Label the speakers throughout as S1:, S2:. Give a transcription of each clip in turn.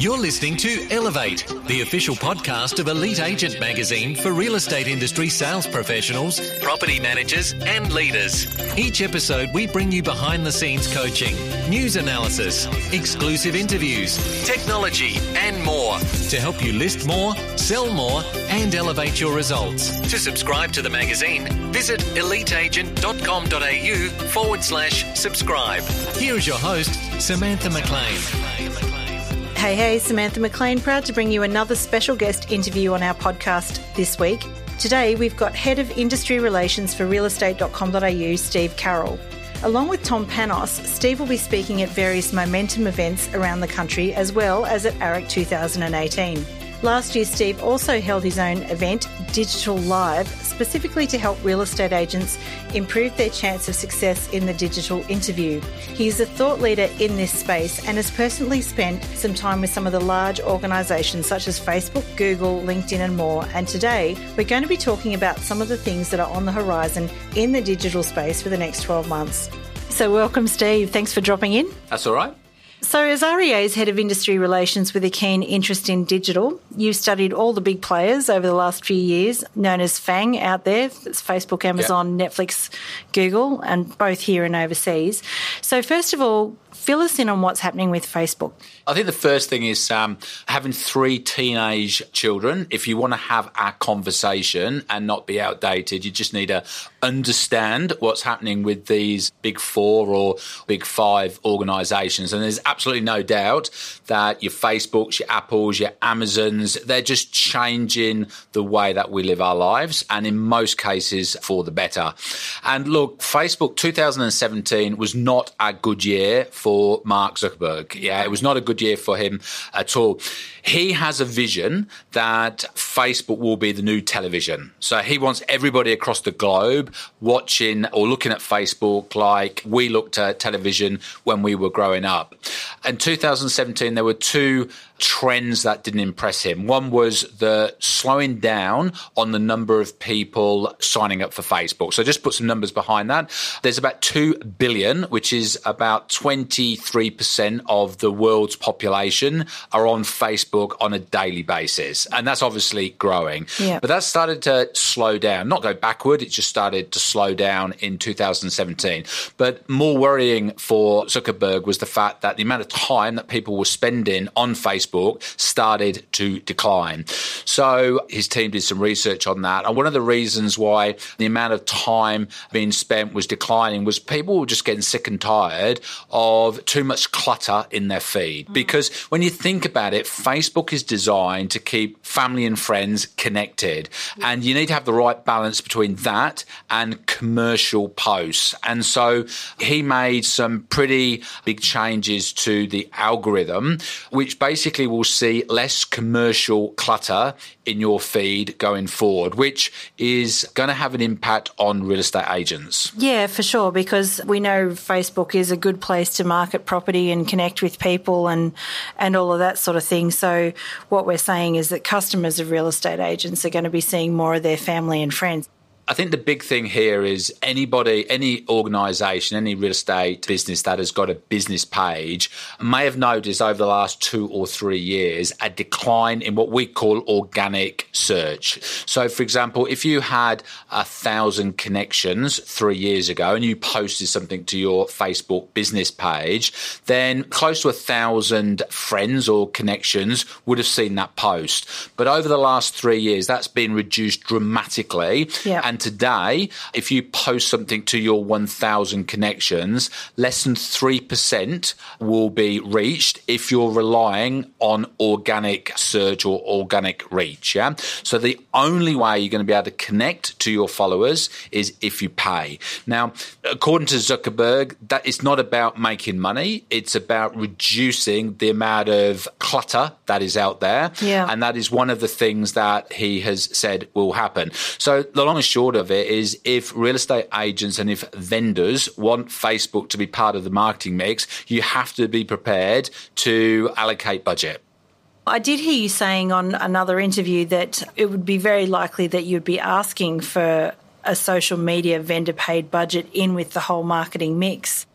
S1: You're listening to Elevate, the official podcast of Elite Agent Magazine for real estate industry sales professionals, property managers and leaders. Each episode we bring you behind the scenes coaching, news analysis, exclusive interviews, technology and more to help you list more, sell more and elevate your results. To subscribe to the magazine, visit eliteagent.com.au/subscribe. Here is your host, Samantha McLean.
S2: Hey, Samantha McLean, proud to bring you another special guest interview on our podcast this week. Today, we've got Head of Industry Relations for realestate.com.au, Steve Carroll. Along with Tom Panos, Steve will be speaking at various momentum events around the country as well as at AREC 2018. Last year, Steve also held his own event, Digital Live, specifically to help real estate agents improve their chance of success in the digital interview. He is a thought leader in this space and has personally spent some time with some of the large organisations such as Facebook, Google, LinkedIn and more. And today, we're going to be talking about some of the things that are on the horizon in the digital space for the next 12 months. So welcome, Steve. Thanks for dropping in.
S3: That's all right.
S2: So as REA's Head of Industry Relations with a keen interest in digital, you've studied all the big players over the last few years, known as FANG out there. It's Facebook, Amazon, Netflix, Google, and both here and overseas. So first of all, fill us in on what's happening with Facebook.
S3: I think the first thing is having 3 teenage children. If you want to have a conversation and not be outdated, you just need to understand what's happening with these big 4 or big 5 organisations. And there's absolutely no doubt that your Facebooks, your Apples, your Amazons, they're just changing the way that we live our lives, and in most cases for the better. And look, Facebook 2017 was not a good year for Mark Zuckerberg. Yeah, it was not a good year for him at all. He has a vision that Facebook will be the new television. So he wants everybody across the globe watching or looking at Facebook like we looked at television when we were growing up. In 2017, there were 2 trends that didn't impress him. One was the slowing down on the number of people signing up for Facebook. So just put some numbers behind that. There's about 2 billion, which is about 23% of the world's population are on Facebook on a daily basis. And that's obviously growing. Yeah. But that started to slow down, not go backward. It just started to slow down in 2017. But more worrying for Zuckerberg was the fact that the amount of time that people were spending on Facebook started to decline. So his team did some research on that. And one of the reasons why the amount of time being spent was declining was people were just getting sick and tired of too much clutter in their feed. Because when you think about it, Facebook is designed to keep family and friends connected. And you need to have the right balance between that and commercial posts. And so he made some pretty big changes to the algorithm, which basically will see less commercial clutter in your feed going forward, which is going to have an impact on real estate agents.
S2: Yeah, for sure, because we know Facebook is a good place to market property and connect with people and all of that sort of thing. So what we're saying is that customers of real estate agents are going to be seeing more of their family and friends.
S3: I think the big thing here is anybody, any organisation, any real estate business that has got a business page may have noticed over the last 2 or 3 years a decline in what we call organic search. So, for example, if you had 1,000 connections 3 years ago and you posted something to your Facebook business page, then close to 1,000 friends or connections would have seen that post. But over the last 3 years, that's been reduced dramatically.
S2: Yep.
S3: And today, if you post something to your 1,000 connections, less than 3% will be reached if you're relying on organic search or organic reach. Yeah. So the only way you're going to be able to connect to your followers is if you pay. Now, according to Zuckerberg, that is not about making money. It's about reducing the amount of clutter that is out there.
S2: Yeah.
S3: And that is one of the things that he has said will happen. So the long and short of it is if real estate agents and if vendors want Facebook to be part of the marketing mix, you have to be prepared to allocate budget.
S2: I did hear you saying on another interview that it would be very likely that you'd be asking for a social media vendor paid budget in with the whole marketing mix.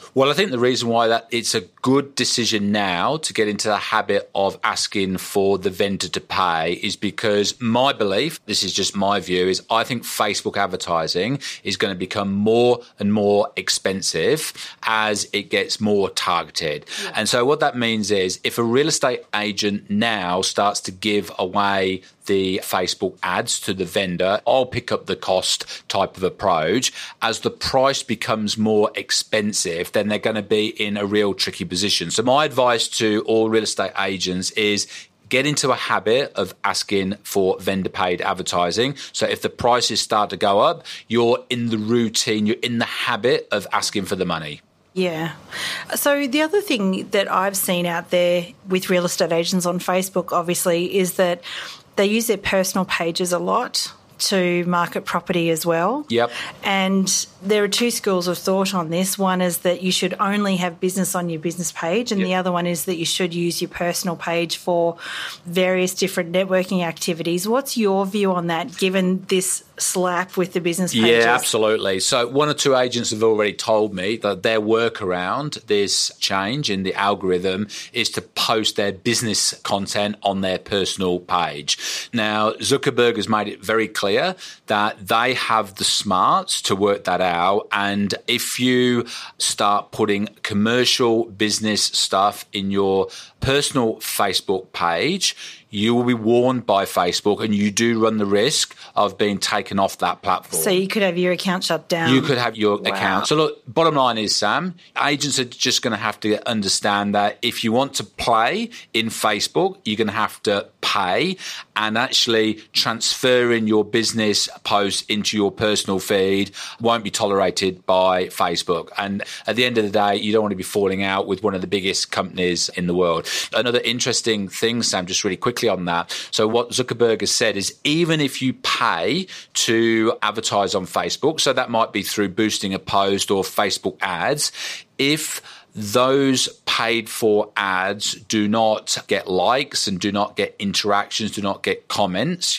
S3: Well, I think the reason why that it's a good decision now to get into the habit of asking for the vendor to pay is because my belief, this is just my view, is I think Facebook advertising is going to become more and more expensive as it gets more targeted. Yeah. And so what that means is if a real estate agent now starts to give away the Facebook ads to the vendor, I'll pick up the cost type of approach. As the price becomes more expensive, then they're going to be in a real tricky position. So my advice to all real estate agents is get into a habit of asking for vendor paid advertising. So if the prices start to go up, you're in the routine, you're in the habit of asking for the money.
S2: Yeah. So the other thing that I've seen out there with real estate agents on Facebook, obviously, is that they use their personal pages a lot to market property as well.
S3: Yep.
S2: And there are two schools of thought on this. One is that you should only have business on your business page, and the other one is that you should use your personal page for various different networking activities. What's your view on that, given this slap with the business pages?
S3: Yeah, absolutely. So one or two agents have already told me that their workaround this change in the algorithm is to post their business content on their personal page. Now, Zuckerberg has made it very clear that they have the smarts to work that out. And if you start putting commercial business stuff in your personal Facebook page, you will be warned by Facebook, and you do run the risk of being taken off that platform.
S2: So you could have your account shut down.
S3: You could have your account. So look, bottom line is, Sam, agents are just going to have to understand that if you want to play in Facebook, you're going to have to pay, and actually transferring your business posts into your personal feed won't be tolerated by Facebook. And at the end of the day, you don't want to be falling out with one of the biggest companies in the world. Another interesting thing, Sam, just really quickly on that. So what Zuckerberg has said is even if you pay to advertise on Facebook, so that might be through boosting a post or Facebook ads, if those paid for ads do not get likes and do not get interactions, do not get comments,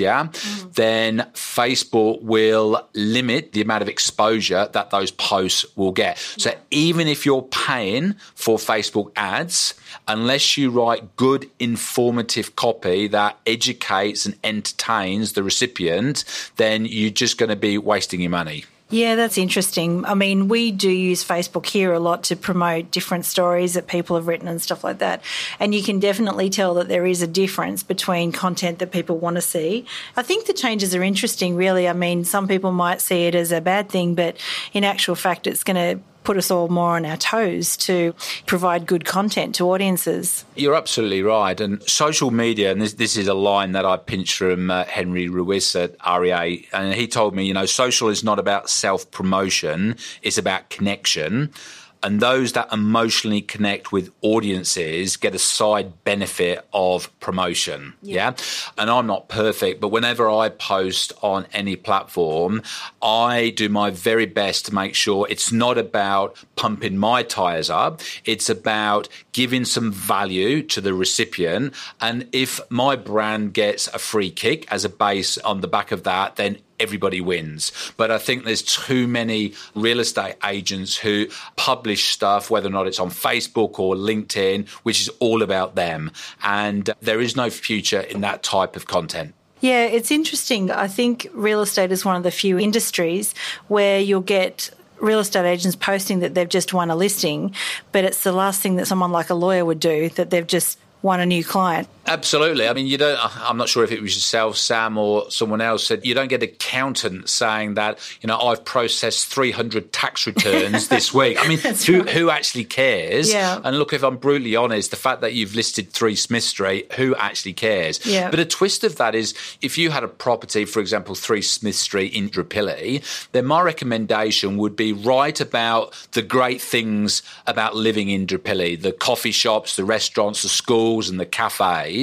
S3: then Facebook will limit the amount of exposure that those posts will get. So even if you're paying for Facebook ads, unless you write good informative copy that educates and entertains the recipient, then you're just going to be wasting your money.
S2: Yeah, that's interesting. I mean, we do use Facebook here a lot to promote different stories that people have written and stuff like that. And you can definitely tell that there is a difference between content that people want to see. I think the changes are interesting, really. I mean, some people might see it as a bad thing, but in actual fact, it's going to put us all more on our toes to provide good content to audiences.
S3: You're absolutely right. And social media, and this is a line that I pinched from Henry Ruiz at REA, and he told me, social is not about self-promotion, it's about connection. And those that emotionally connect with audiences get a side benefit of promotion. Yeah. And I'm not perfect, but whenever I post on any platform, I do my very best to make sure it's not about pumping my tires up. It's about giving some value to the recipient. And if my brand gets a free kick as a base on the back of that, then everybody wins. But I think there's too many real estate agents who publish stuff, whether or not it's on Facebook or LinkedIn, which is all about them. And there is no future in that type of content.
S2: Yeah, it's interesting. I think real estate is one of the few industries where you'll get real estate agents posting that they've just won a listing, but it's the last thing that someone like a lawyer would do, that they've just won a new client.
S3: Absolutely. I mean, I'm not sure if it was yourself, Sam, or someone else said, you don't get an accountant saying that, I've processed 300 tax returns this week. I mean, who actually cares?
S2: Yeah.
S3: And look, if I'm brutally honest, the fact that you've listed 3 Smith Street, who actually cares?
S2: Yeah.
S3: But a twist of that is if you had a property, for example, 3 Smith Street in Indooroopilly, then my recommendation would be write about the great things about living in Indooroopilly, the coffee shops, the restaurants, the schools and the cafes.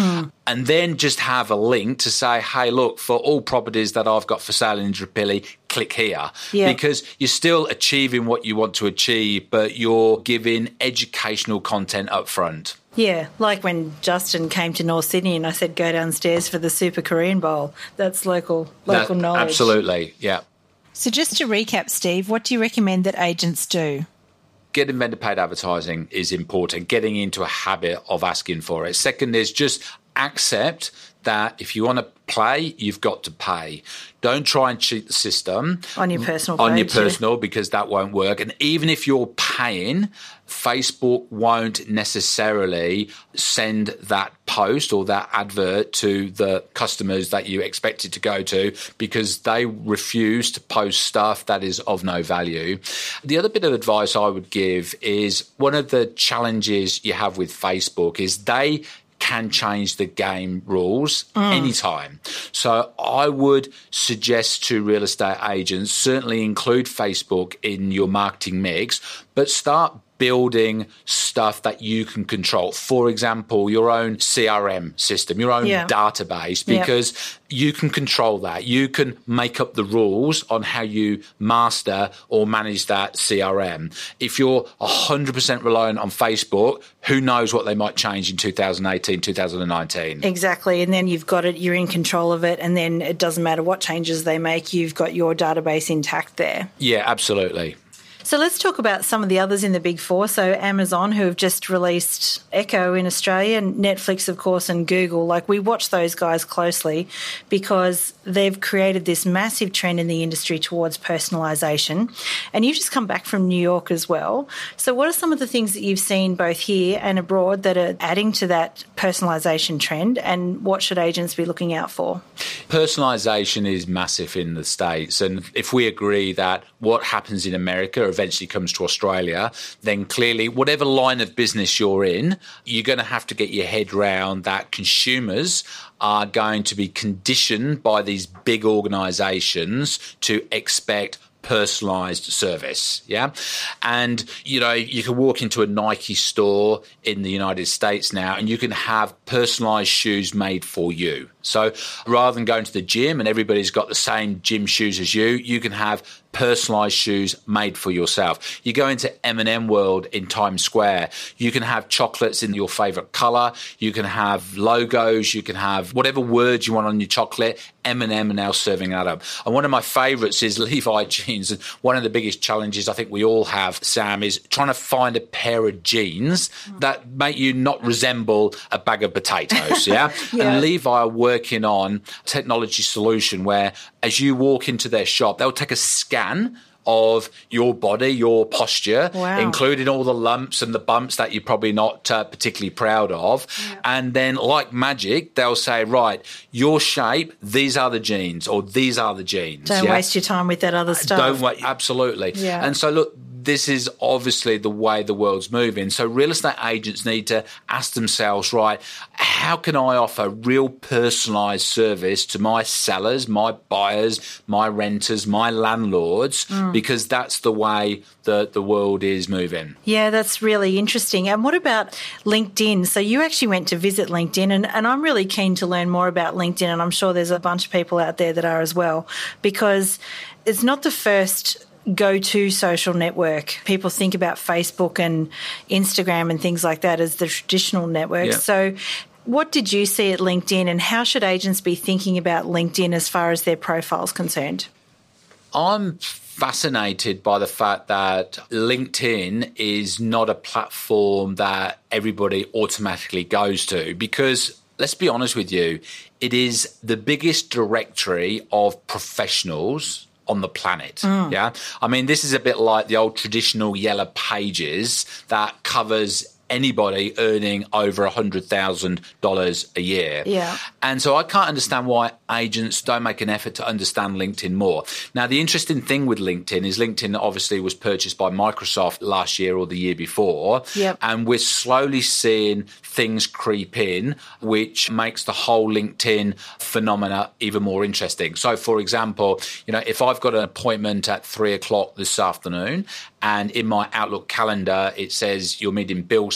S3: And then just have a link to say, hey, look, for all properties that I've got for sale in Indooroopilly, click here.
S2: Yeah.
S3: Because you're still achieving what you want to achieve, but you're giving educational content up front.
S2: Yeah, like when Justin came to North Sydney and I said, go downstairs for the Super Korean Bowl. That's local knowledge.
S3: Absolutely, yeah.
S2: So just to recap, Steve, what do you recommend that agents do?
S3: getting vendor paid advertising is important, getting into a habit of asking for it. Second is just accept that if you want to play, you've got to pay. Don't try and cheat the system.
S2: On your personal
S3: On your
S2: page,
S3: personal, because that won't work. And even if you're paying, Facebook won't necessarily send that post or that advert to the customers that you expect it to go to, because they refuse to post stuff that is of no value. The other bit of advice I would give is, one of the challenges you have with Facebook is they can change the game rules anytime. So I would suggest to real estate agents, certainly include Facebook in your marketing mix, but start building stuff that you can control. For example, your own CRM system, your own database, because you can control that. You can make up the rules on how you master or manage that CRM. If you're 100% reliant on Facebook, who knows what they might change in 2018, 2019.
S2: Exactly. And then you've got it, you're in control of it, and then it doesn't matter what changes they make, you've got your database intact there.
S3: Yeah, absolutely.
S2: So let's talk about some of the others in the Big Four. So Amazon, who have just released Echo in Australia, and Netflix, of course, and Google. Like, we watch those guys closely because they've created this massive trend in the industry towards personalisation. And you've just come back from New York as well. So what are some of the things that you've seen both here and abroad that are adding to that personalisation trend, and what should agents be looking out for?
S3: Personalisation is massive in the States. And if we agree that what happens in America eventually comes to Australia, then clearly whatever line of business you're in, you're going to have to get your head round that consumers are going to be conditioned by these big organisations to expect personalised service, yeah? And, you know, you can walk into a Nike store in the United States now and you can have personalised shoes made for you. So rather than going to the gym and everybody's got the same gym shoes as you, you can have personalised shoes made for yourself. You go into M&M World in Times Square, you can have chocolates in your favourite colour, you can have logos, you can have whatever words you want on your chocolate. M&M are now serving that up. And one of my favourites is Levi jeans. And one of the biggest challenges I think we all have, Sam, is trying to find a pair of jeans that make you not resemble a bag of potatoes, yeah? And Levi are working on a technology solution where as you walk into their shop, they'll take a scan of your body, your posture, including all the lumps and the bumps that you're probably not particularly proud of. Yeah. And then like magic, they'll say, right, your shape, these are the jeans, or these are the jeans.
S2: Don't waste your time with that other stuff.
S3: Don't wait, absolutely. Yeah. And so look, this is obviously the way the world's moving. So real estate agents need to ask themselves, right, how can I offer real personalised service to my sellers, my buyers, my renters, my landlords, because that's the way the world is moving.
S2: Yeah, that's really interesting. And what about LinkedIn? So you actually went to visit LinkedIn, and I'm really keen to learn more about LinkedIn, and I'm sure there's a bunch of people out there that are as well, because it's not the first go-to social network. People think about Facebook and Instagram and things like that as the traditional networks. Yeah. So what did you see at LinkedIn, and how should agents be thinking about LinkedIn as far as their profile's concerned?
S3: I'm fascinated by the fact that LinkedIn is not a platform that everybody automatically goes to, because let's be honest with you, it is the biggest directory of professionals on the planet. Yeah. I mean, this is a bit like the old traditional Yellow Pages that covers anybody earning over $100,000 a year.
S2: Yeah.
S3: And so I can't understand why agents don't make an effort to understand LinkedIn more. Now, the interesting thing with LinkedIn is LinkedIn obviously was purchased by Microsoft last year or the year before.
S2: Yep.
S3: And we're slowly seeing things creep in, which makes the whole LinkedIn phenomena even more interesting. So, for example, you know, if I've got an appointment at 3:00 this afternoon and in my Outlook calendar, it says you're meeting Bill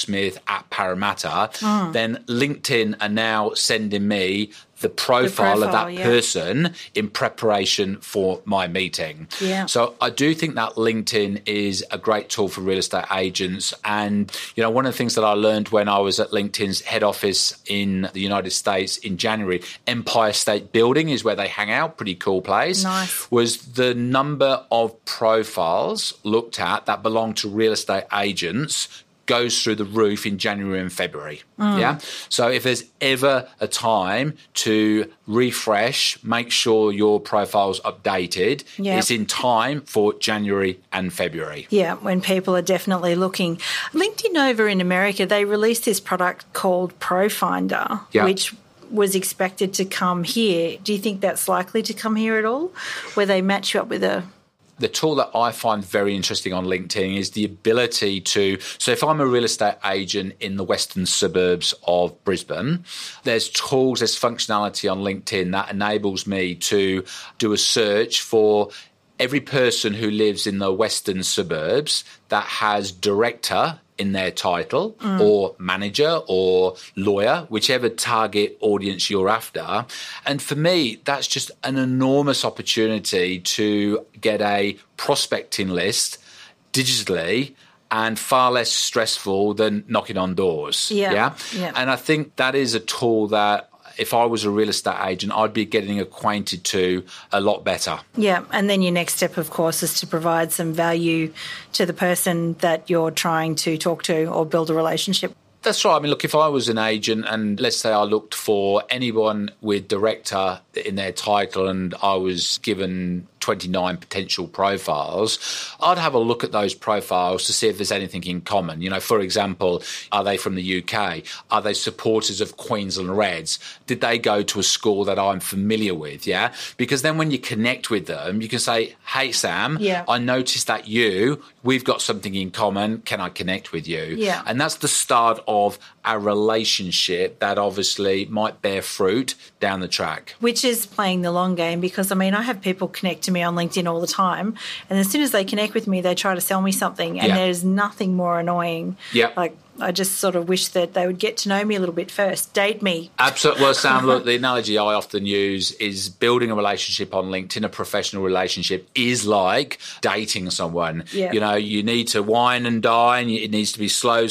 S3: Smith at Parramatta, then LinkedIn are now sending me the profile of that person in preparation for my meeting.
S2: Yeah.
S3: So I do think that LinkedIn is a great tool for real estate agents. And, one of the things that I learned when I was at LinkedIn's head office in the United States in January, Empire State Building is where they hang out, pretty cool place,
S2: nice.
S3: Was the number of profiles looked at that belong to real estate agents goes through the roof in January and February. Yeah. So if there's ever a time to refresh, make sure your profile's updated, it's in time for January and February.
S2: Yeah, when people are definitely looking. LinkedIn over in America, they released this product called ProFinder, which was expected to come here. Do you think that's likely to come here at all, where they match you up with a...
S3: The tool that I find very interesting on LinkedIn is the ability to, so if I'm a real estate agent in the western suburbs of Brisbane, there's tools, there's functionality on LinkedIn that enables me to do a search for every person who lives in the western suburbs that has director in their title or manager or lawyer, whichever target audience you're after. And for me, that's just an enormous opportunity to get a prospecting list digitally and far less stressful than knocking on doors.
S2: Yeah.
S3: And I think that is a tool that if I was a real estate agent, I'd be getting acquainted to a lot better.
S2: Yeah, and then your next step, of course, is to provide some value to the person that you're trying to talk to or build a relationship.
S3: That's right. I mean, look, if I was an agent and let's say I looked for anyone with director in their title and I was given 29 potential profiles, I'd have a look at those profiles to see if there's anything in common. For example, are they from the UK? Are they supporters of Queensland Reds? Did they go to a school that I'm familiar with? Yeah. Because then when you connect with them, you can say, hey, Sam, I noticed that we've got something in common. Can I connect with you?
S2: Yeah.
S3: And that's the start of a relationship that obviously might bear fruit down the track.
S2: Which is playing the long game, because, I have people connect to me on LinkedIn all the time, and as soon as they connect with me, they try to sell me something, and there's nothing more annoying. Like, I just sort of wish that they would get to know me a little bit first, date me.
S3: Absolutely. Well, Sam, look, the analogy I often use is building a relationship on LinkedIn, a professional relationship, is like dating someone.
S2: Yeah.
S3: You need to wine and dine. It needs to be slow,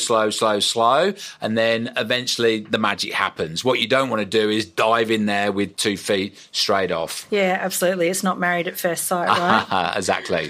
S3: and then eventually the magic happens. What you don't want to do is dive in there with 2 feet straight off.
S2: Yeah, absolutely. It's not married at first sight, right?
S3: Exactly.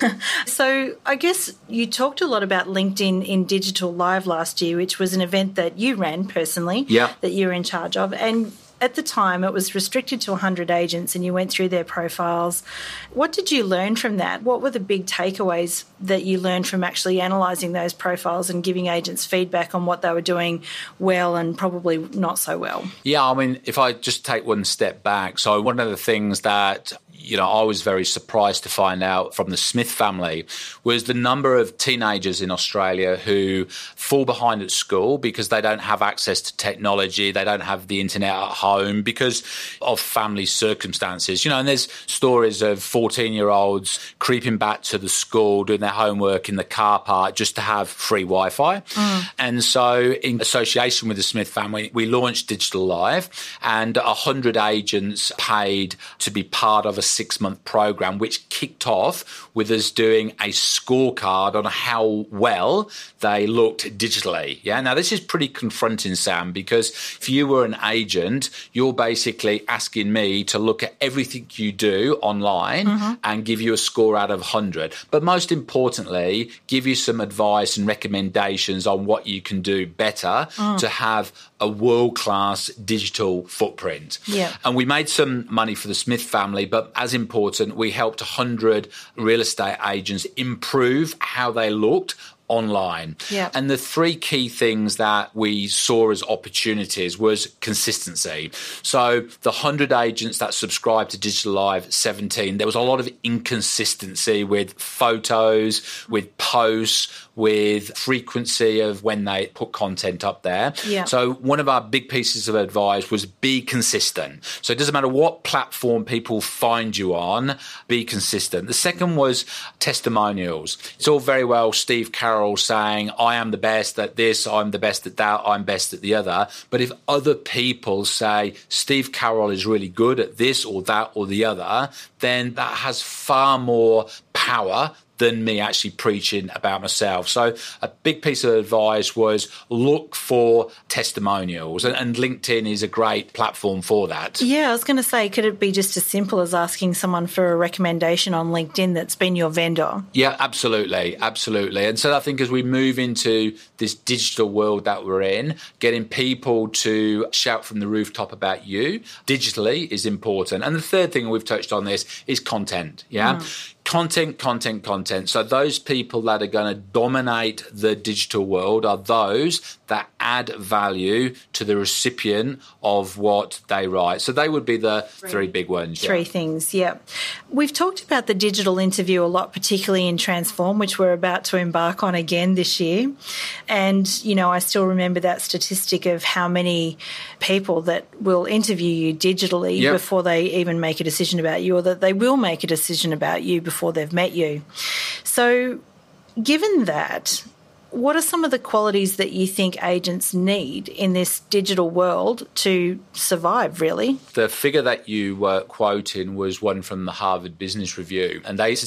S2: So I guess you talked a lot about LinkedIn in Digital Live last year, which was an event that you ran personally, that you were in charge of. And at the time, it was restricted to 100 agents and you went through their profiles. What did you learn from that? What were the big takeaways that you learned from actually analysing those profiles and giving agents feedback on what they were doing well and probably not so well?
S3: Yeah, if I just take one step back, so one of the things that I was very surprised to find out from the Smith family was the number of teenagers in Australia who fall behind at school because they don't have access to technology, they don't have the internet at home because of family circumstances. And there's stories of 14-year-olds creeping back to the school, doing their homework in the car park just to have free Wi-Fi. And so in association with the Smith family, we launched Digital Live, and 100 agents paid to be part of a 6-month program, which kicked off with us doing a scorecard on how well they looked digitally. Yeah. Now, this is pretty confronting, Sam, because if you were an agent, you're basically asking me to look at everything you do online and give you a score out of 100. But most importantly, give you some advice and recommendations on what you can do better to have a world-class digital footprint.
S2: Yeah.
S3: And we made some money for the Smith family, but as important, we helped 100 real estate agents improve how they looked online.
S2: Yeah.
S3: And the 3 key things that we saw as opportunities was consistency. So the 100 agents that subscribed to Digital Live 17, there was a lot of inconsistency with photos, with posts, with frequency of when they put content up there.
S2: Yeah.
S3: So one of our big pieces of advice was be consistent. So it doesn't matter what platform people find you on, be consistent. The second was testimonials. It's all very well Steve Carroll Carroll saying, I am the best at this, I'm the best at that, I'm best at the other. But if other people say, Steve Carroll is really good at this or that or the other, then that has far more power than me actually preaching about myself. So a big piece of advice was look for testimonials, and LinkedIn is a great platform for that.
S2: Yeah, I was going to say, could it be just as simple as asking someone for a recommendation on LinkedIn that's been your vendor?
S3: Yeah, absolutely. And so I think as we move into this digital world that we're in, getting people to shout from the rooftop about you digitally is important. And the third thing, we've touched on this, is content. Yeah. Content. So those people that are going to dominate the digital world are those that add value to the recipient of what they write. So they would be the three big ones.
S2: Three things, yeah. We've talked about the digital interview a lot, particularly in Transform, which we're about to embark on again this year. And, I still remember that statistic of how many people that will interview you digitally before they even make a decision about you, or that they will make a decision about you before they've met you. So given that, what are some of the qualities that you think agents need in this digital world to survive, really?
S3: The figure that you were quoting was one from the Harvard Business Review, and they said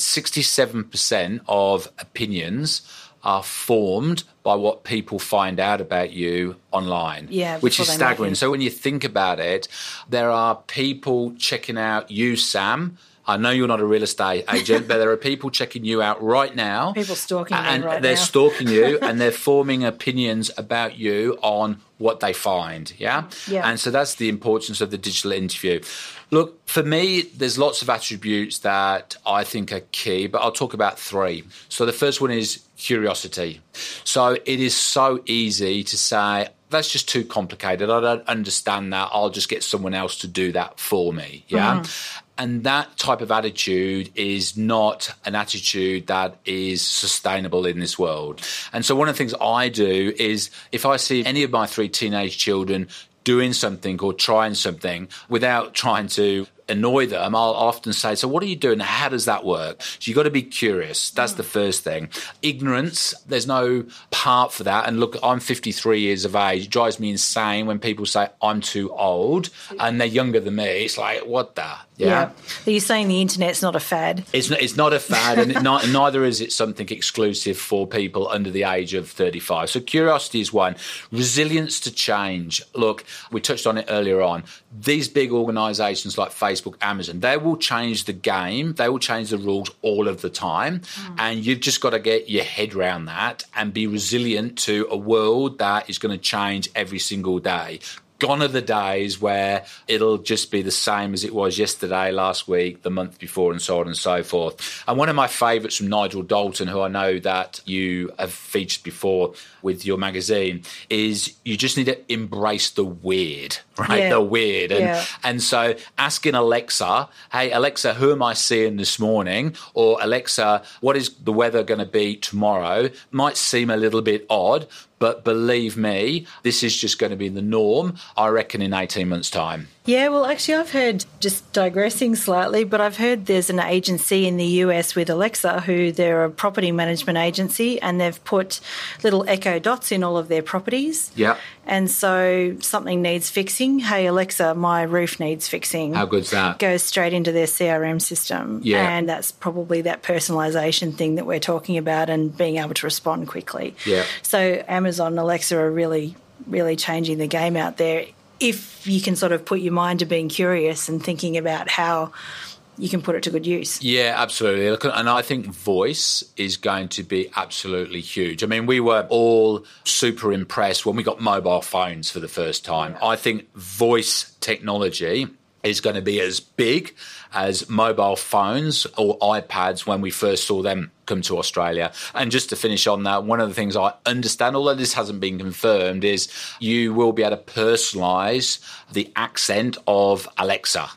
S3: 67% of opinions are formed by what people find out about you online, which is staggering. So when you think about it, there are people checking out you, Sam. I know you're not a real estate agent, but there are people checking you out right now.
S2: People stalking you right now.
S3: And they're stalking you and they're forming opinions about you on what they find, yeah? And so that's the importance of the digital interview. Look, for me, there's lots of attributes that I think are key, but I'll talk about three. So the first one is curiosity. So it is so easy to say, that's just too complicated. I don't understand that. I'll just get someone else to do that for me, yeah? And that type of attitude is not an attitude that is sustainable in this world. And so one of the things I do is if I see any of my three teenage children doing something or trying something without trying to annoy them, I'll often say, so what are you doing? How does that work? So you've got to be curious. That's the first thing. Ignorance, there's no part for that. And look, I'm 53 years of age. It drives me insane when people say I'm too old and they're younger than me. It's like, what the?
S2: Yeah. Are you saying the internet's not a fad?
S3: It's not a fad, and neither is it something exclusive for people under the age of 35. So curiosity is one. Resilience to change. Look, we touched on it earlier on. These big organisations like Facebook, Amazon, they will change the game. They will change the rules all of the time. And you've just got to get your head around that and be resilient to a world that is going to change every single day. Gone are the days where it'll just be the same as it was yesterday, last week, the month before, and so on and so forth. And one of my favourites from Nigel Dalton, who I know that you have featured before with your magazine, is you just need to embrace the weird, right?
S2: Yeah.
S3: The weird. And so asking Alexa, hey, Alexa, who am I seeing this morning? Or Alexa, what is the weather going to be tomorrow? Might seem a little bit odd, but believe me, this is just going to be the norm, I reckon, in 18 months' time.
S2: Yeah, well, actually, I've heard, just digressing slightly, but I've heard there's an agency in the US with Alexa who they're a property management agency, and they've put little Echo Dots in all of their properties.
S3: Yeah.
S2: And so something needs fixing. Hey, Alexa, my roof needs fixing.
S3: How good's that?
S2: Goes straight into their CRM system.
S3: Yeah.
S2: And that's probably that personalisation thing that we're talking about and being able to respond quickly.
S3: Yeah.
S2: So Amazon and Alexa are really, really changing the game out there if you can sort of put your mind to being curious and thinking about how you can put it to good use.
S3: Yeah, absolutely. And I think voice is going to be absolutely huge. I mean, we were all super impressed when we got mobile phones for the first time. Yeah. I think voice technology is going to be as big as mobile phones or iPads when we first saw them come to Australia. And just to finish on that, one of the things I understand, although this hasn't been confirmed, is you will be able to personalise the accent of Alexa.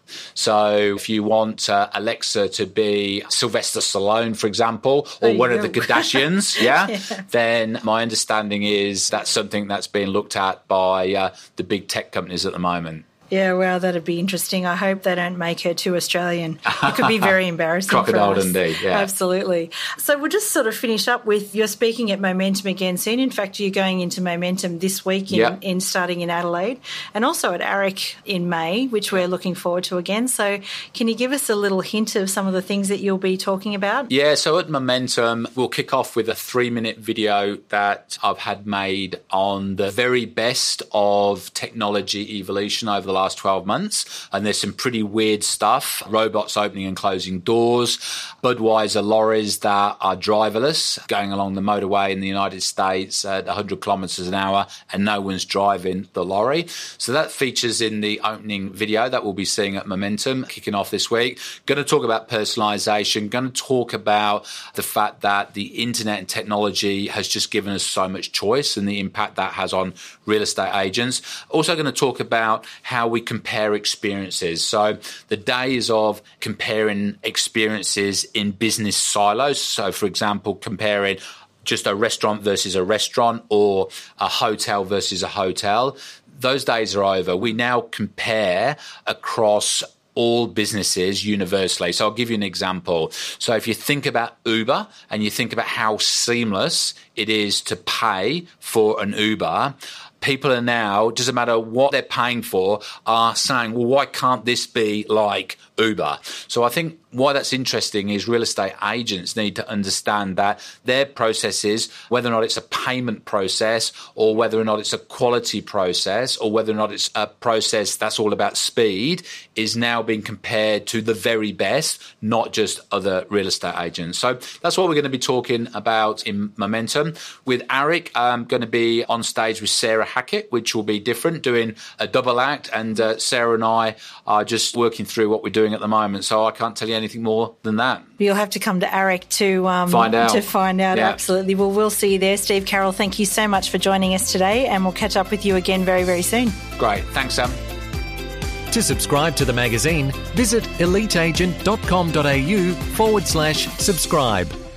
S3: So if you want Alexa to be Sylvester Stallone, for example, or one of the Kardashians, then my understanding is that's something that's being looked at by the big tech companies at the moment.
S2: Yeah, wow, that'd be interesting. I hope they don't make her too Australian. It could be very embarrassing
S3: Crocodile
S2: for us.
S3: Dundee, yeah.
S2: Absolutely. So we'll just sort of finish up with, you're speaking at Momentum again soon. In fact, you're going into Momentum this week in starting in Adelaide, and also at AREC in May, which we're looking forward to again. So can you give us a little hint of some of the things that you'll be talking about?
S3: Yeah, so at Momentum, we'll kick off with a 3-minute video that I've had made on the very best of technology evolution over the last 12 months. And there's some pretty weird stuff. Robots opening and closing doors, Budweiser lorries that are driverless going along the motorway in the United States at 100 kilometres an hour, and no one's driving the lorry. So that features in the opening video that we'll be seeing at Momentum kicking off this week. Going to talk about personalisation, going to talk about the fact that the internet and technology has just given us so much choice and the impact that has on real estate agents. Also going to talk about how we compare experiences. So the days of comparing experiences in business silos, so for example, comparing just a restaurant versus a restaurant or a hotel versus a hotel, those days are over. We now compare across all businesses universally. So I'll give you an example. So if you think about Uber and you think about how seamless it is to pay for an Uber, people are now, doesn't matter what they're paying for, are saying, well, why can't this be like Uber? So I think why that's interesting is real estate agents need to understand that their processes, whether or not it's a payment process or whether or not it's a quality process or whether or not it's a process that's all about speed, is now being compared to the very best, not just other real estate agents. So that's what we're going to be talking about in Momentum. With AREC, I'm going to be on stage with Sarah Hackett, which will be different, doing a double act. And Sarah and I are just working through what we're doing at the moment. So I can't tell you anything more than that.
S2: You'll have to come to AREC to
S3: find out.
S2: Yeah. Absolutely. Well, we'll see you there. Steve Carroll, thank you so much for joining us today, and we'll catch up with you again very, very soon.
S3: Great. Thanks, Sam.
S1: To subscribe to the magazine, visit eliteagent.com.au/subscribe.